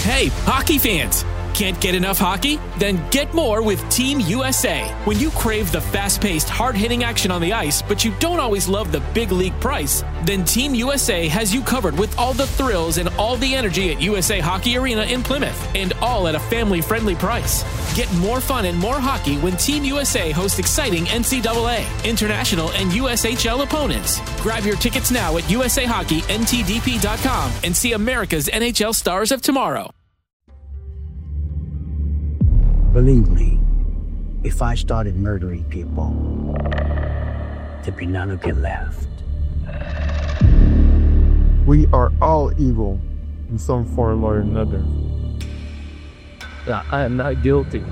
Hey, hockey fans! Can't get enough hockey? Then get more with Team USA. When you crave the fast-paced, hard-hitting action on the ice, but you don't always love the big league price, then Team USA has you covered with all the thrills and all the energy at USA Hockey Arena in Plymouth, and all at a family-friendly price. Get more fun and more hockey when Team USA hosts exciting NCAA, international, and USHL opponents. Grab your tickets now at USAHockeyNTDP.com and see America's NHL stars of tomorrow. Believe me, if I started murdering people, there'd be none of you left. We are all evil in some form or another. I am not guilty.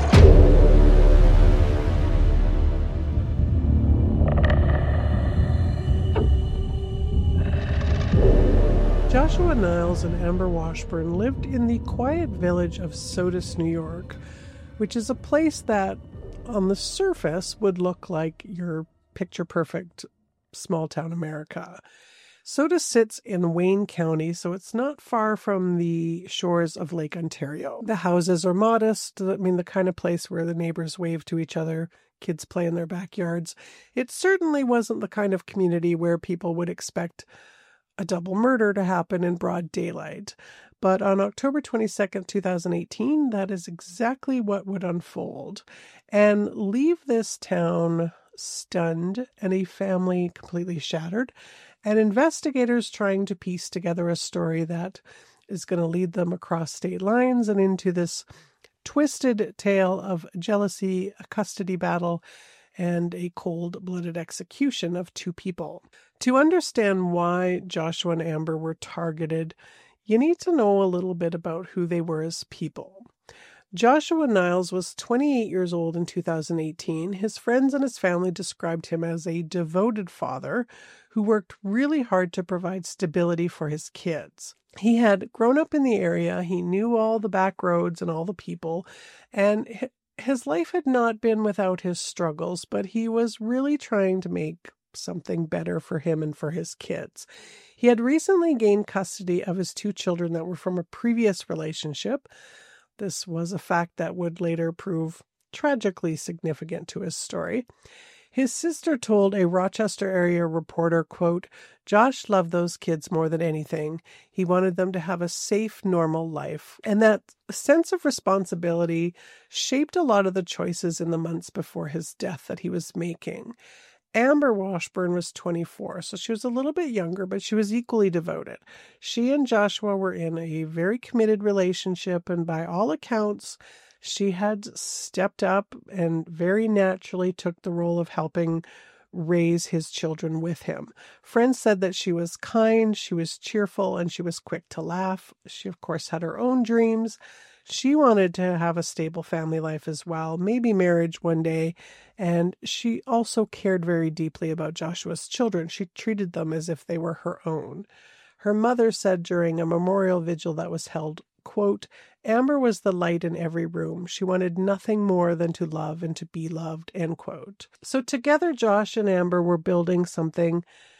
Joshua Niles and Amber Washburn lived in the quiet village of Sodus, New York, which is a place that, on the surface, would look like your picture-perfect small-town America. Sodus sits in Wayne County, so it's not far from the shores of Lake Ontario. The houses are modest, the kind of place where the neighbors wave to each other, kids play in their backyards. It certainly wasn't the kind of community where people would expect a double murder to happen in broad daylight. But on October 22nd, 2018, that is exactly what would unfold and leave this town stunned and a family completely shattered, and investigators trying to piece together a story that is going to lead them across state lines and into this twisted tale of jealousy, a custody battle, and a cold-blooded execution of two people. To understand why Joshua and Amber were targeted, you need to know a little bit about who they were as people. Joshua Niles was 28 years old in 2018. His friends and his family described him as a devoted father who worked really hard to provide stability for his kids. He had grown up in the area, he knew all the back roads and all the people, and his life had not been without his struggles, but he was really trying to make something better for him and for his kids. He had recently gained custody of his two children that were from a previous relationship. This was a fact that would later prove tragically significant to his story. His sister told a Rochester area reporter, quote, "Josh loved those kids more than anything. He wanted them to have a safe, normal life." And that sense of responsibility shaped a lot of the choices in the months before his death that he was making. Amber Washburn was 24, so she was a little bit younger, but she was equally devoted. She and Joshua were in a very committed relationship, and by all accounts, she had stepped up and very naturally took the role of helping raise his children with him. Friends said that she was kind, she was cheerful, and she was quick to laugh. She, of course, had her own dreams. She wanted to have a stable family life as well, maybe marriage one day, and she also cared very deeply about Joshua's children. She treated them as if they were her own. Her mother said during a memorial vigil that was held, quote, "Amber was the light in every room. She wanted nothing more than to love and to be loved," end quote. So together, Josh and Amber were building something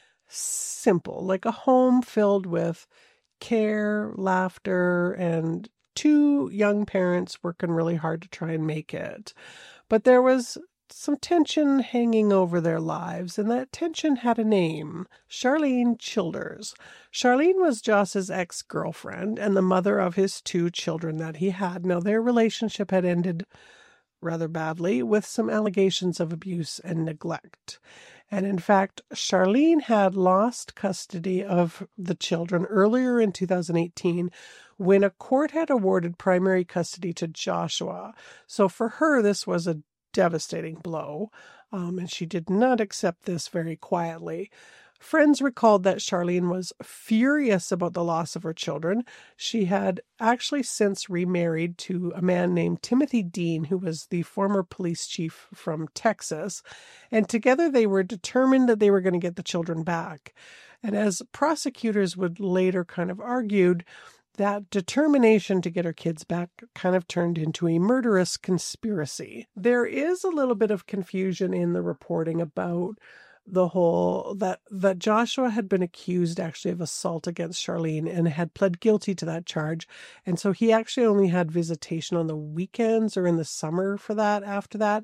simple, like a home filled with care, laughter, and two young parents working really hard to try and make it. But there was some tension hanging over their lives, and that tension had a name: Charlene Childers. Charlene was Josh's ex-girlfriend and the mother of his two children that he had. Now, their relationship had ended rather badly with some allegations of abuse and neglect. And in fact, Charlene had lost custody of the children earlier in 2018 when a court had awarded primary custody to Joshua. So for her, this was a devastating blow, and she did not accept this very quietly. Friends recalled that Charlene was furious about the loss of her children. She had actually since remarried to a man named Timothy Dean, who was the former police chief from Texas, and together they were determined that they were going to get the children back. And as prosecutors would later kind of argued, that determination to get her kids back kind of turned into a murderous conspiracy. There is a little bit of confusion in the reporting about the whole that Joshua had been accused actually of assault against Charlene and had pled guilty to that charge. And so he actually only had visitation on the weekends or in the summer for that after that.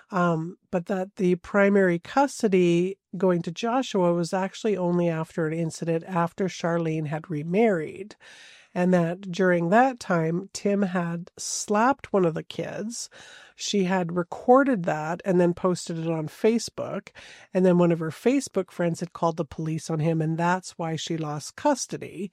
But that the primary custody going to Joshua was actually only after an incident after Charlene had remarried. And that during that time, Tim had slapped one of the kids. She had recorded that and then posted it on Facebook. And then one of her Facebook friends had called the police on him, and that's why she lost custody.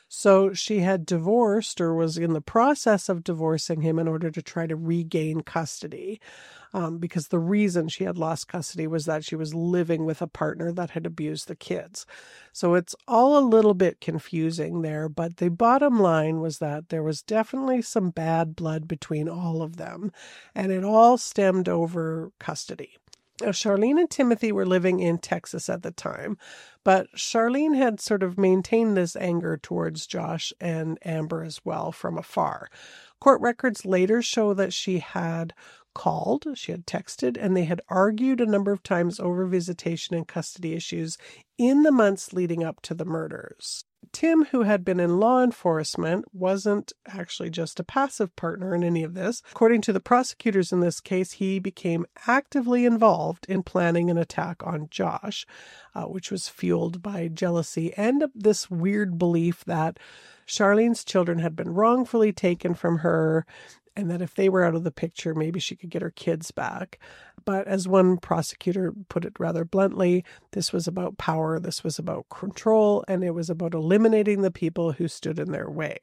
So she had divorced or was in the process of divorcing him in order to try to regain custody. Because the reason she had lost custody was that she was living with a partner that had abused the kids. So it's all a little bit confusing there, but the bottom line was that there was definitely some bad blood between all of them, and it all stemmed over custody. Now, Charlene and Timothy were living in Texas at the time, but Charlene had sort of maintained this anger towards Josh and Amber as well from afar. Court records later show that she had called, she had texted, and they had argued a number of times over visitation and custody issues in the months leading up to the murders. Tim, who had been in law enforcement, wasn't actually just a passive partner in any of this. According to the prosecutors in this case, he became actively involved in planning an attack on Josh, which was fueled by jealousy and this weird belief that Charlene's children had been wrongfully taken from her, and that if they were out of the picture, maybe she could get her kids back. But as one prosecutor put it rather bluntly, this was about power, this was about control, and it was about eliminating the people who stood in their way.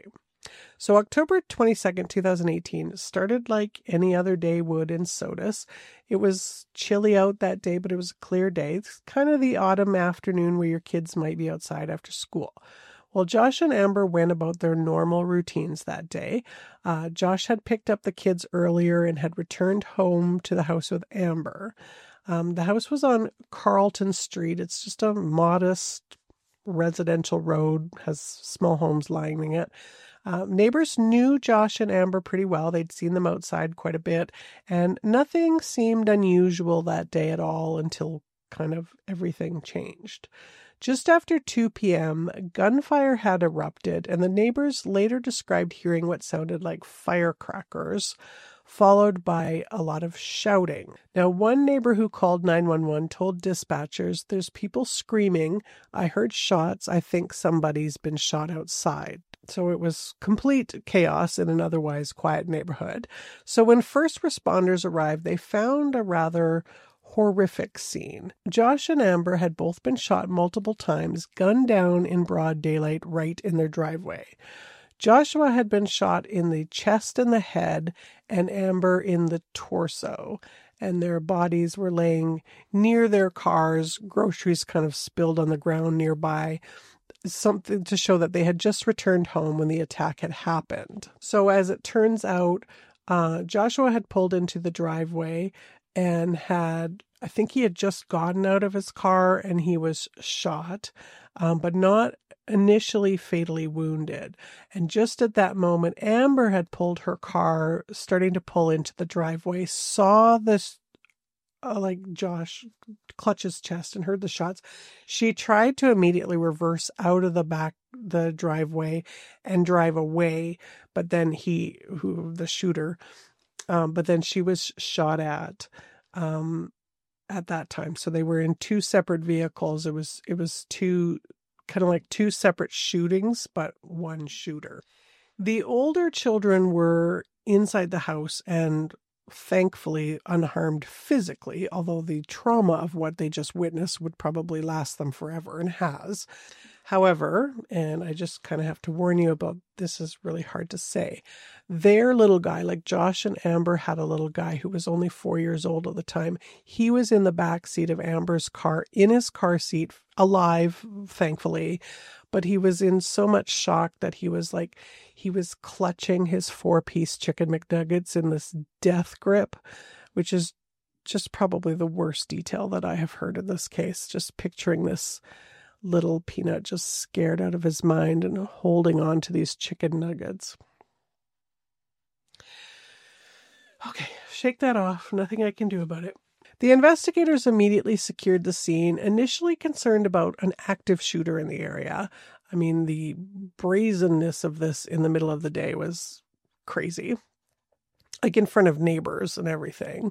So October 22nd, 2018 started like any other day would in Sodus. It was chilly out that day, but it was a clear day. It's kind of the autumn afternoon where your kids might be outside after school. Well, Josh and Amber went about their normal routines that day. Josh had picked up the kids earlier and had returned home to the house with Amber. The house was on Carlton Street. It's just a modest residential road, has small homes lining it. Neighbors knew Josh and Amber pretty well. They'd seen them outside quite a bit, and nothing seemed unusual that day at all until kind of everything changed. Just after 2 p.m., gunfire had erupted, and the neighbors later described hearing what sounded like firecrackers, followed by a lot of shouting. Now, one neighbor who called 911 told dispatchers, "There's people screaming. I heard shots. I think somebody's been shot outside." So it was complete chaos in an otherwise quiet neighborhood. So when first responders arrived, they found a rather horrific scene. Josh and Amber had both been shot multiple times, gunned down in broad daylight right in their driveway. Joshua had been shot in the chest and the head, and Amber in the torso, and their bodies were laying near their cars, groceries kind of spilled on the ground nearby, something to show that they had just returned home when the attack had happened. So as it turns out, Joshua had pulled into the driveway and I think he had just gotten out of his car and he was shot, but not initially fatally wounded. And just at that moment, Amber had pulled her car, starting to pull into the driveway, saw this, Josh clutch his chest and heard the shots. She tried to immediately reverse out of the driveway and drive away, but then the shooter, but then she was shot at that time. So they were in two separate vehicles. It was two separate shootings, but one shooter. The older children were inside the house and thankfully unharmed physically, although the trauma of what they just witnessed would probably last them forever and has. However, and I just kind of have to warn you about this, is really hard to say. Their little guy, like Josh and Amber had a little guy who was only 4 years old at the time. He was in the back seat of Amber's car, in his car seat, alive, thankfully. But he was in so much shock that he was clutching his 4-piece chicken McNuggets in this death grip, which is just probably the worst detail that I have heard in this case. Just picturing this little peanut just scared out of his mind and holding on to these chicken nuggets. Okay, shake that off. Nothing I can do about it. The investigators immediately secured the scene, initially concerned about an active shooter in the area. I mean, the brazenness of this in the middle of the day was crazy. Like in front of neighbors and everything.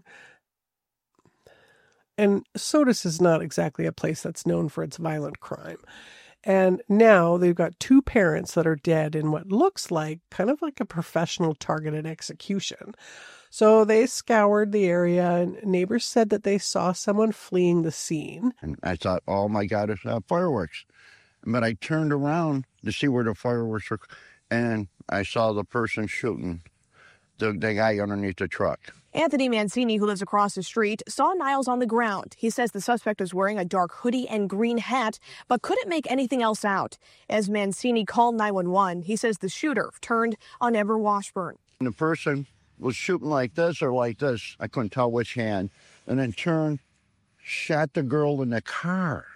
And Sodus is not exactly a place that's known for its violent crime. And now they've got two parents that are dead in what looks like kind of like a professional targeted execution. So they scoured the area, and neighbors said that they saw someone fleeing the scene. And I thought, oh my God, it's fireworks. But I turned around to see where the fireworks were, and I saw the person shooting the guy underneath the truck. Anthony Mancini, who lives across the street, saw Niles on the ground. He says the suspect was wearing a dark hoodie and green hat, but couldn't make anything else out. As Mancini called 911, he says the shooter turned on Amber Washburn. And the person was shooting like this or like this. I couldn't tell which hand. And then turned, shot the girl in the car.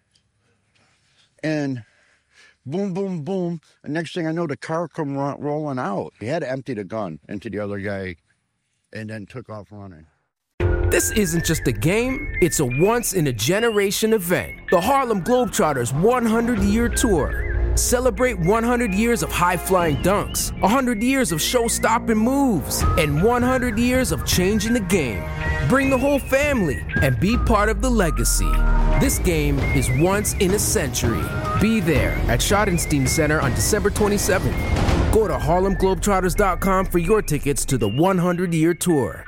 And boom, boom, boom. And next thing I know, the car come rolling out. He had to empty the gun into the other guy and then took off running. This isn't just a game, it's a once-in-a-generation event. The Harlem Globetrotters 100-year tour. Celebrate 100 years of high-flying dunks, 100 years of show-stopping moves, and 100 years of changing the game. Bring the whole family and be part of the legacy. This game is once in a century. Be there at Schottenstein Center on December 27th. Go to HarlemGlobetrotters.com for your tickets to the 100-year tour.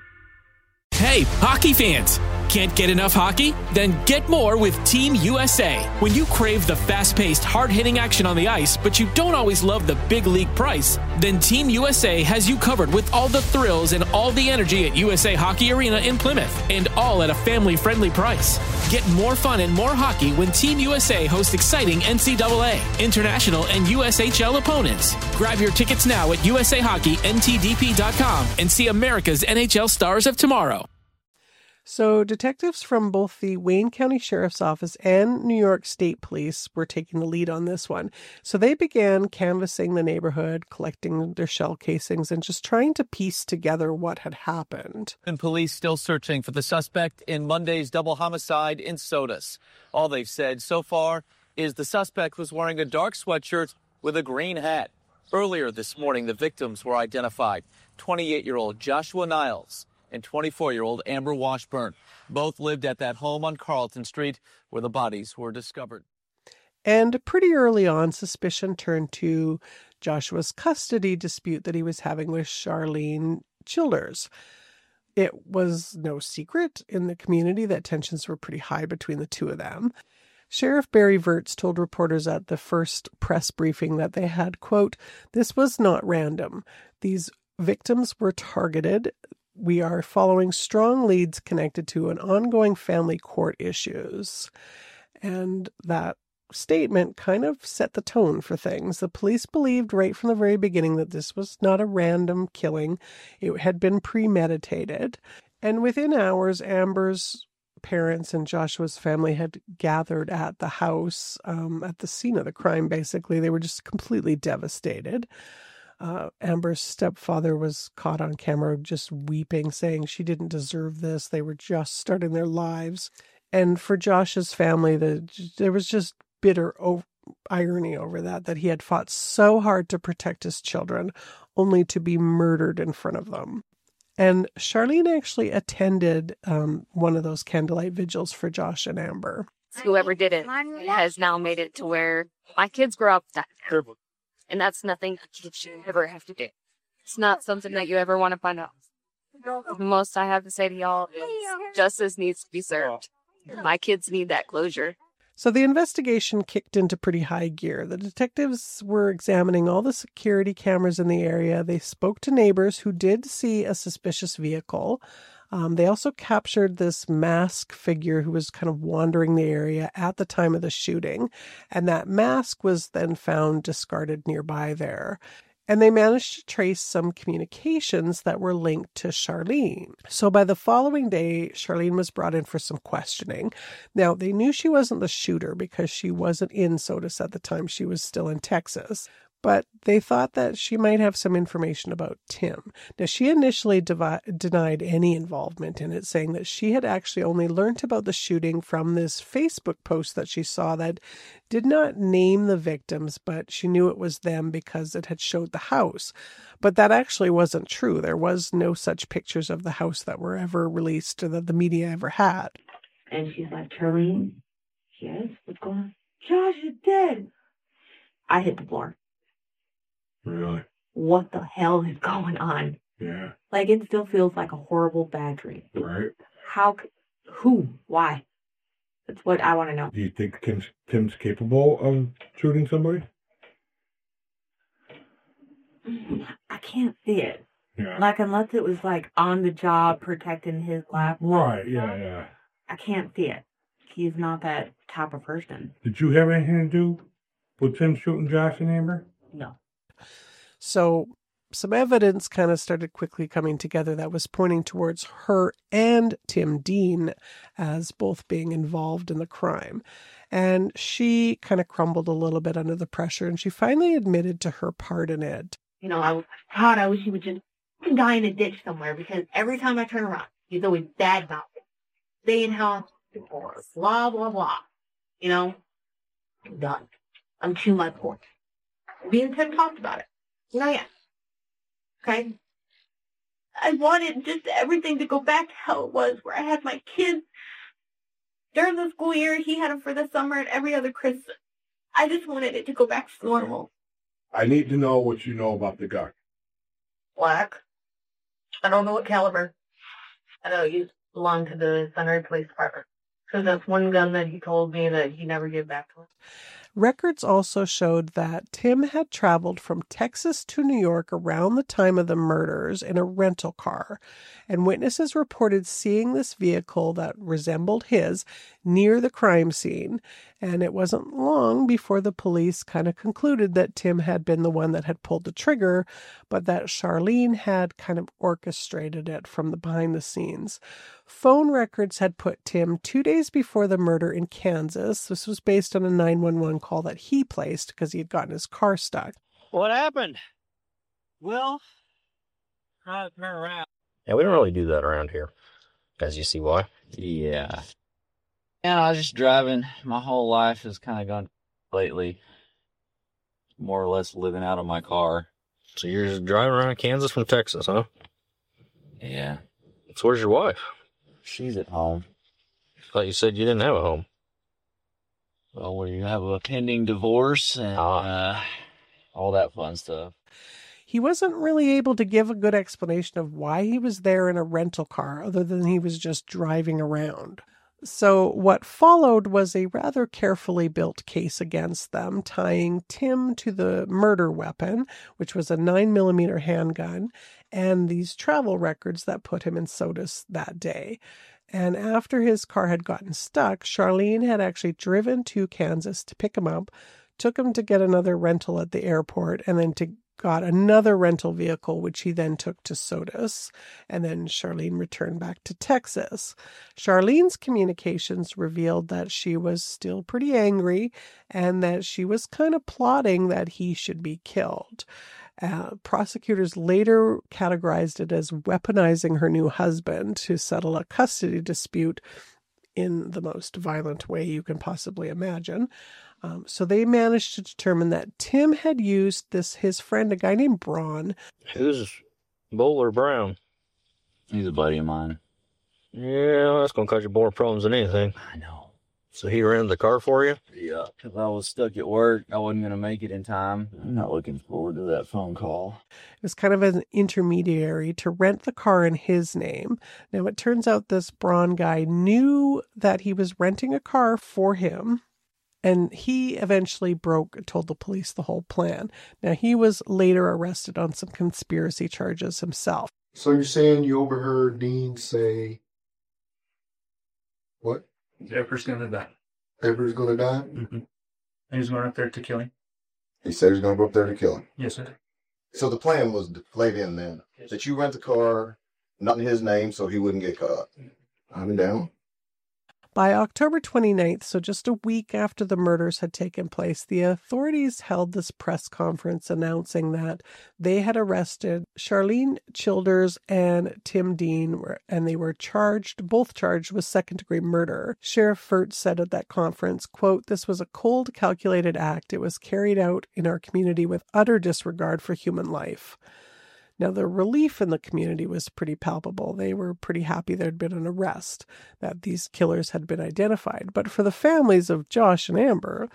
Hey, hockey fans! Can't get enough hockey? Then get more with Team USA. When you crave the fast-paced, hard-hitting action on the ice, but you don't always love the big league price, then Team USA has you covered with all the thrills and all the energy at USA Hockey Arena in Plymouth, and all at a family-friendly price. Get more fun and more hockey when Team USA hosts exciting NCAA, international, and USHL opponents. Grab your tickets now at USAHockeyNTDP.com and see America's NHL stars of tomorrow. So detectives from both the Wayne County Sheriff's Office and New York State Police were taking the lead on this one. So they began canvassing the neighborhood, collecting their shell casings, and just trying to piece together what had happened. And police still searching for the suspect in Monday's double homicide in Sodus. All they've said so far is the suspect was wearing a dark sweatshirt with a green hat. Earlier this morning, the victims were identified: 28-year-old Joshua Niles and 24-year-old Amber Washburn. Both lived at that home on Carlton Street where the bodies were discovered. And pretty early on, suspicion turned to Joshua's custody dispute that he was having with Charlene Childers. It was no secret in the community that tensions were pretty high between the two of them. Sheriff Barry Virts told reporters at the first press briefing that they had, quote, "This was not random. These victims were targeted. We are following strong leads connected to an ongoing family court issues." And that statement kind of set the tone for things. The police believed right from the very beginning that this was not a random killing. It had been premeditated. And within hours, Amber's parents and Joshua's family had gathered at the house, at the scene of the crime, basically. They were just completely devastated. Amber's stepfather was caught on camera just weeping, saying she didn't deserve this. They were just starting their lives. And for Josh's family, there was just bitter irony over that he had fought so hard to protect his children, only to be murdered in front of them. And Charlene actually attended one of those candlelight vigils for Josh and Amber. Whoever did it has now made it to where my kids grow up that. And that's nothing you should ever have to do. It's not something that you ever want to find out. The most I have to say to y'all is justice needs to be served. My kids need that closure. So the investigation kicked into pretty high gear. The detectives were examining all the security cameras in the area. They spoke to neighbors who did see a suspicious vehicle. They also captured this masked figure who was kind of wandering the area at the time of the shooting. And that mask was then found discarded nearby there. And they managed to trace some communications that were linked to Charlene. So by the following day, Charlene was brought in for some questioning. Now, they knew she wasn't the shooter because she wasn't in Sodus at the time. She was still in Texas. but they thought that she might have some information about Tim. Now, she initially denied any involvement in it, saying that she had actually only learned about the shooting from this Facebook post that she saw that did not name the victims, but she knew it was them because it had showed the house. But that actually wasn't true. There was no such pictures of the house that were ever released or that the media ever had. And she's like, Charlene, yes, what's going on? Josh is dead. I hit the floor. Really? What the hell is going on? Yeah. Like, it still feels like a horrible bad dream. Right. Who? Why? That's what I want to know. Do you think Tim's capable of shooting somebody? I can't see it. Yeah. Like, unless it was, like, on the job protecting his laptop. Right, yeah. I can't see it. He's not that type of person. Did you have anything to do with Tim shooting Josh and Amber? No. So some evidence kind of started quickly coming together that was pointing towards her and Tim Dean as both being involved in the crime. And she kind of crumbled a little bit under the pressure, and she finally admitted to her part in it. You know, I wish he would just die in a ditch somewhere, because every time I turn around, he's always bad mouth. Staying house, or blah, blah, blah. You know? I'm done. I'm to my point. Me and Tim talked about it. Not yet. Okay? I wanted just everything to go back to how it was, where I had my kids during the school year. He had them for the summer and every other Christmas. I just wanted it to go back to normal. I need to know what you know about the gun. Black. I don't know what caliber. I know it used to belong to the Sunray Police Department. So that's one gun that he told me that he never gave back to us. Records also showed that Tim had traveled from Texas to New York around the time of the murders in a rental car, and witnesses reported seeing this vehicle that resembled his near the crime scene. And it wasn't long before the police kind of concluded that Tim had been the one that had pulled the trigger, but that Charlene had kind of orchestrated it from the behind the scenes. Phone records had put Tim 2 days before the murder in Kansas. This was based on a 911 call that he placed because he had gotten his car stuck. What happened? Well, I turn around. Yeah, we don't really do that around here, as you see why. Yeah. And I was just driving. My whole life has kind of gone lately. More or less living out of my car. So you're just driving around Kansas from Texas, huh? Yeah. So where's your wife? She's at home. I thought you said you didn't have a home. Well, we have a pending divorce and all that fun stuff. He wasn't really able to give a good explanation of why he was there in a rental car, other than he was just driving around. So what followed was a rather carefully built case against them, tying Tim to the murder weapon, which was a 9mm handgun, and these travel records that put him in SOTUS that day. And after his car had gotten stuck, Charlene had actually driven to Kansas to pick him up, took him to get another rental at the airport, and then got another rental vehicle, which he then took to SOTUS, and then Charlene returned back to Texas. Charlene's communications revealed that she was still pretty angry and that she was kind of plotting that he should be killed. Prosecutors later categorized it as weaponizing her new husband to settle a custody dispute in the most violent way you can possibly imagine. So they managed to determine that Tim had used his friend, a guy named Braun. Who's Bowler Brown? He's a buddy of mine. Yeah, that's going to cause you more problems than anything. I know. So he rented the car for you? Yeah, because I was stuck at work. I wasn't going to make it in time. I'm not looking forward to that phone call. It was kind of an intermediary to rent the car in his name. Now, it turns out this Braun guy knew that he was renting a car for him, and he eventually told the police the whole plan. Now, he was later arrested on some conspiracy charges himself. So you're saying you overheard Dean say, what? Ever's gonna die. Ever's gonna die? Mm-hmm. He's going up there to kill him. He said he's gonna go up there to kill him. Yes, sir. So the plan was laid in then. Yes. That you rent the car, not in his name, so he wouldn't get caught. I'm down. By October 29th, so just a week after the murders had taken place, the authorities held this press conference announcing that they had arrested Charlene Childers and Tim Dean, and they were both charged with second-degree murder. Sheriff Furt said at that conference, quote, "This was a cold, calculated act. It was carried out in our community with utter disregard for human life." Now, the relief in the community was pretty palpable. They were pretty happy there had been an arrest, that these killers had been identified. But for the families of Josh and Amber,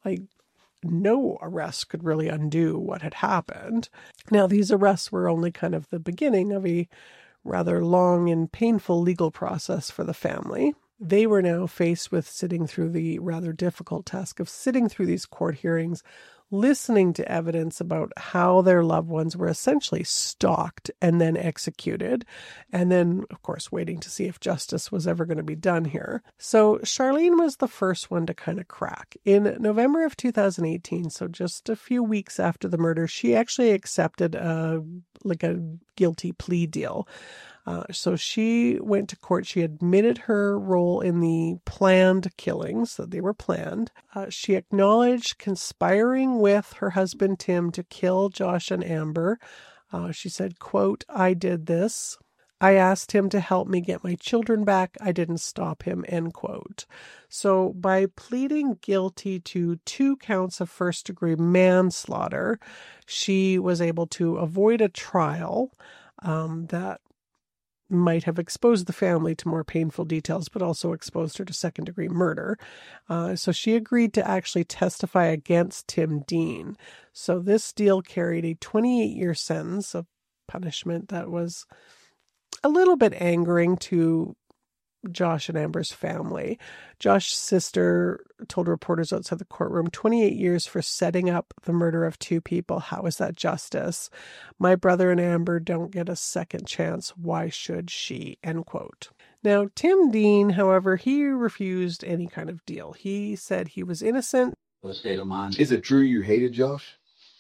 no arrest could really undo what had happened. Now, these arrests were only kind of the beginning of a rather long and painful legal process for the family. They were now faced with sitting through the rather difficult task of sitting through these court hearings, listening to evidence about how their loved ones were essentially stalked and then executed, and then, of course, waiting to see if justice was ever going to be done here. So Charlene was the first one to kind of crack. In November of 2018, so just a few weeks after the murder, she actually accepted a guilty plea deal. So she went to court. She admitted her role in the planned killings, that they were planned. She acknowledged conspiring with her husband, Tim, to kill Josh and Amber. She said, quote, "I did this. I asked him to help me get my children back. I didn't stop him," end quote. So by pleading guilty to 2 counts of first-degree manslaughter, she was able to avoid a trial that might have exposed the family to more painful details, but also exposed her to second-degree murder. So she agreed to actually testify against Tim Dean. So this deal carried a 28-year sentence of punishment that was a little bit angering to Josh and Amber's family. Josh's sister told reporters outside the courtroom, 28 years for setting up the murder of 2 people. How is that justice? My brother and Amber don't get a second chance. Why should she? End quote. Now, Tim Dean, however, he refused any kind of deal. He said he was innocent. The state of mind. Is it true you hated Josh?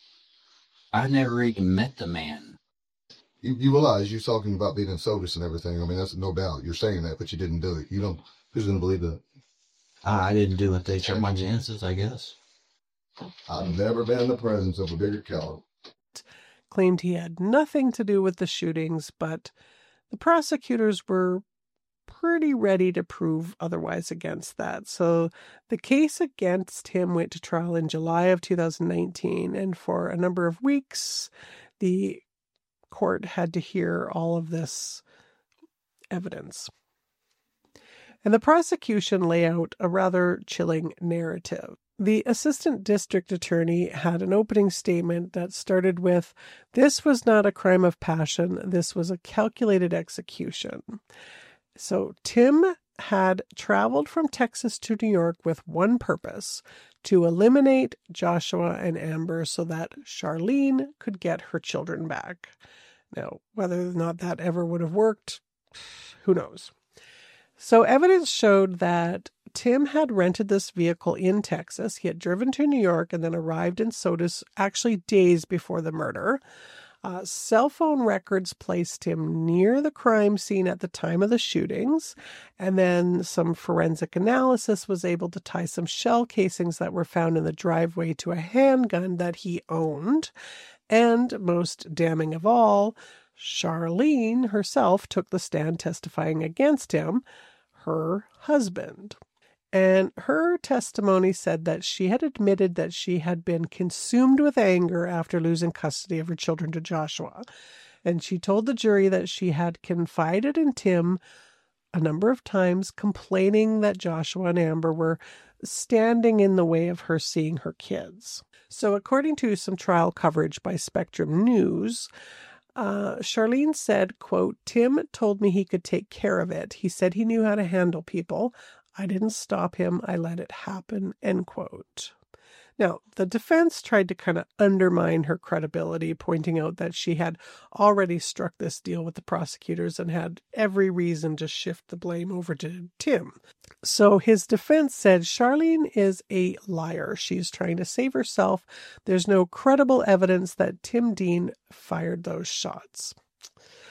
I never even met the man. You realize you're talking about being in Sodus and everything. I mean, that's no doubt. You're saying that, but you didn't do it. Who's going to believe that? I didn't do it. They took my chances, I guess. I've never been in the presence of a bigger killer. Claimed he had nothing to do with the shootings, but the prosecutors were pretty ready to prove otherwise against that. So the case against him went to trial in July of 2019, and for a number of weeks, the court had to hear all of this evidence. And the prosecution lay out a rather chilling narrative. The assistant district attorney had an opening statement that started with, "This was not a crime of passion. This was a calculated execution." So Tim had traveled from Texas to New York with one purpose: to eliminate Joshua and Amber so that Charlene could get her children back. Now, whether or not that ever would have worked, who knows? So evidence showed that Tim had rented this vehicle in Texas. He had driven to New York and then arrived in Sodus actually days before the murder. Cell phone records placed him near the crime scene at the time of the shootings, and then some forensic analysis was able to tie some shell casings that were found in the driveway to a handgun that he owned. And most damning of all, Charlene herself took the stand testifying against him, her husband. And her testimony said that she had admitted that she had been consumed with anger after losing custody of her children to Joshua. And she told the jury that she had confided in Tim a number of times, complaining that Joshua and Amber were standing in the way of her seeing her kids. So according to some trial coverage by Spectrum News, Charlene said, quote, "Tim told me he could take care of it. He said he knew how to handle people. I didn't stop him. I let it happen," end quote. Now, the defense tried to kind of undermine her credibility, pointing out that she had already struck this deal with the prosecutors and had every reason to shift the blame over to Tim. So his defense said Charlene is a liar. She's trying to save herself. There's no credible evidence that Tim Dean fired those shots.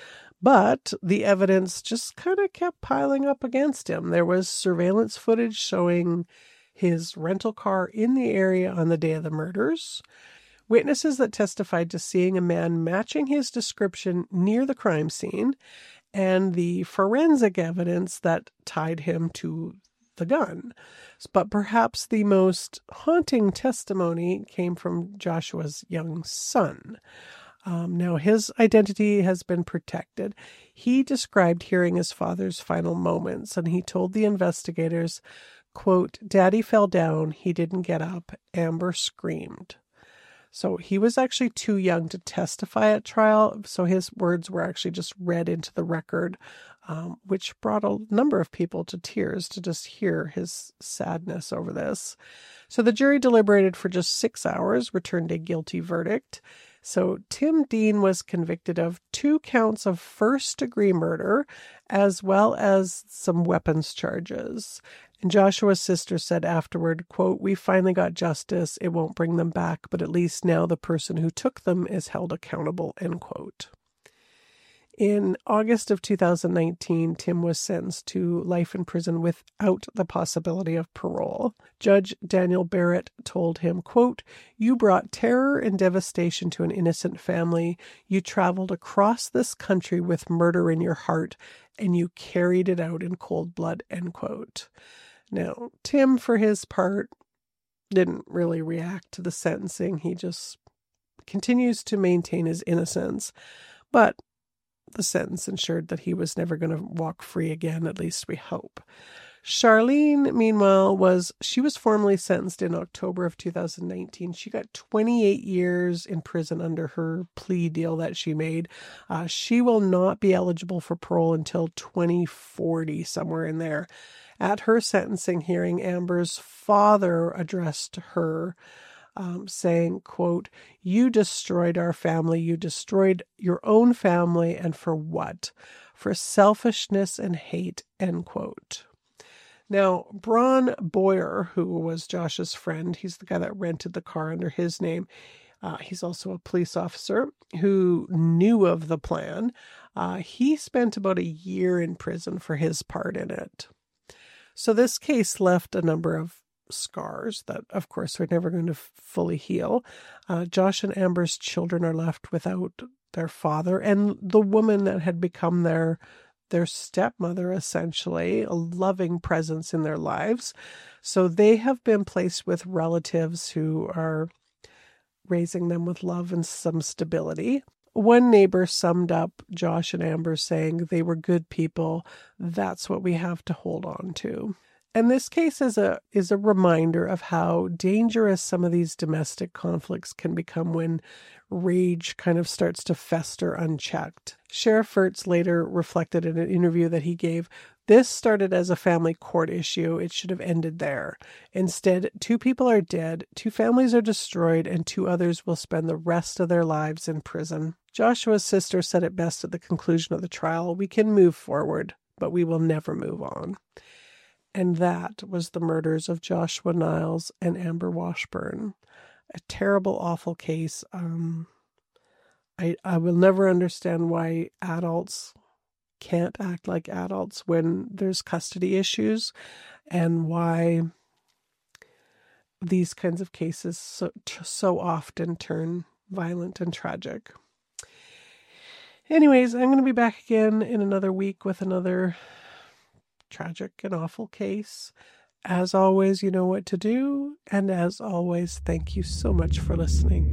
But the evidence just kind of kept piling up against him. There was surveillance footage showing his rental car in the area on the day of the murders, witnesses that testified to seeing a man matching his description near the crime scene, and the forensic evidence that tied him to the gun. But perhaps the most haunting testimony came from Joshua's young son. Now, his identity has been protected. He described hearing his father's final moments, and he told the investigators, quote, "Daddy fell down. He didn't get up. Amber screamed." So he was actually too young to testify at trial, so his words were actually just read into the record, which brought a number of people to tears to just hear his sadness over this. So the jury deliberated for just 6 hours, returned a guilty verdict. So Tim Dean was convicted of 2 counts of first-degree murder, as well as some weapons charges. And Joshua's sister said afterward, quote, "We finally got justice. It won't bring them back, but at least now the person who took them is held accountable," end quote. In August of 2019, Tim was sentenced to life in prison without the possibility of parole. Judge Daniel Barrett told him, quote, "You brought terror and devastation to an innocent family. You traveled across this country with murder in your heart, and you carried it out in cold blood," end quote. Now, Tim, for his part, didn't really react to the sentencing. He just continues to maintain his innocence. But the sentence ensured that he was never going to walk free again, at least we hope. Charlene, meanwhile, was formally sentenced in October of 2019. She got 28 years in prison under her plea deal that she made. She will not be eligible for parole until 2040, somewhere in there. At her sentencing hearing, Amber's father addressed her, saying, quote, "You destroyed our family. You destroyed your own family. And for what? For selfishness and hate," end quote. Now, Braun Boyer, who was Josh's friend, he's the guy that rented the car under his name. He's also a police officer who knew of the plan. He spent about a year in prison for his part in it. So this case left a number of scars that, of course, are never going to fully heal. Josh and Amber's children are left without their father and the woman that had become their stepmother, essentially, a loving presence in their lives. So they have been placed with relatives who are raising them with love and some stability. One neighbor summed up Josh and Amber saying they were good people. That's what we have to hold on to. And this case is a reminder of how dangerous some of these domestic conflicts can become when rage kind of starts to fester unchecked. Sheriff Furtz later reflected in an interview that he gave, "This started as a family court issue. It should have ended there. Instead, 2 people are dead, 2 families are destroyed, and 2 others will spend the rest of their lives in prison." Joshua's sister said it best at the conclusion of the trial, "We can move forward, but we will never move on." And that was the murders of Joshua Niles and Amber Washburn. A terrible, awful case. I will never understand why adults can't act like adults when there's custody issues, and why these kinds of cases so often turn violent and tragic. Anyways, I'm going to be back again in another week with another tragic and awful case. As always, you know what to do. And as always, thank you so much for listening.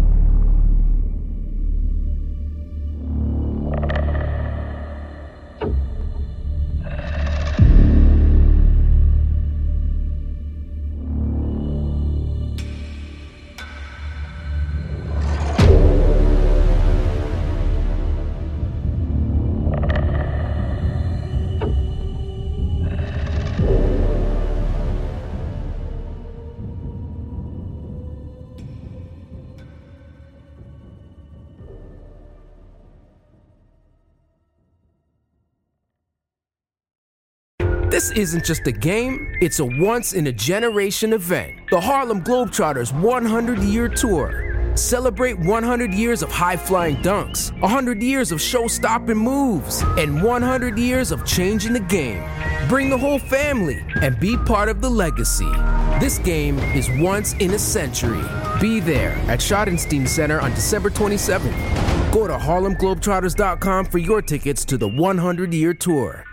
This isn't just a game, it's a once-in-a-generation event. The Harlem Globetrotters 100-year tour. Celebrate 100 years of high-flying dunks, 100 years of show-stopping moves, and 100 years of changing the game. Bring the whole family and be part of the legacy. This game is once in a century. Be there at Schottenstein Center on December 27th. Go to HarlemGlobetrotters.com for your tickets to the 100-year tour.